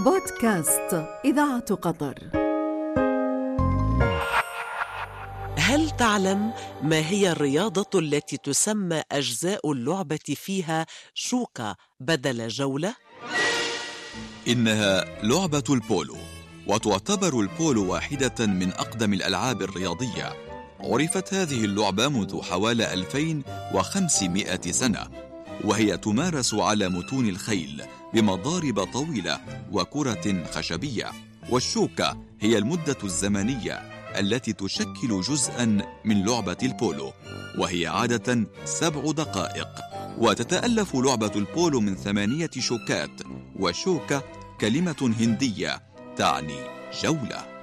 بودكاست إذاعة قطر. هل تعلم ما هي الرياضة التي تسمى أجزاء اللعبة فيها شوكة بدل جولة؟ إنها لعبة البولو، وتعتبر البولو واحدة من أقدم الألعاب الرياضية. عرفت هذه اللعبة منذ حوالي 2500 سنة، وهي تمارس على متون الخيل بمضارب طويلة وكرة خشبية، والشوكة هي المدة الزمنية التي تشكل جزءاً من لعبة البولو، وهي عادة 7 دقائق. وتتألف لعبة البولو من 8 شوكات، وشوكة كلمة هندية تعني جولة.